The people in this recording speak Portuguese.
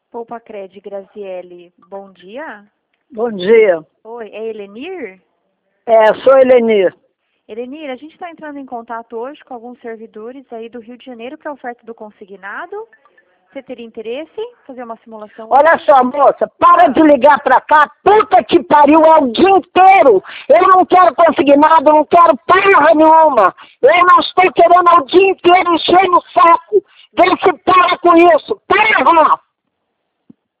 Poupa-Cred, Graziele, bom dia. Bom dia. Oi, é Helenir? Sou Helenir. Helenir, a gente está entrando em contato hoje com alguns servidores aí do Rio de Janeiro para a oferta do consignado. Você teria interesse em fazer uma simulação? Olha só, moça, para de ligar pra cá. Puta que pariu, é o dia inteiro. Eu não quero consignado, não quero porra nenhuma. Eu não estou querendo o dia inteiro encher no saco. Vê se para com isso. Para!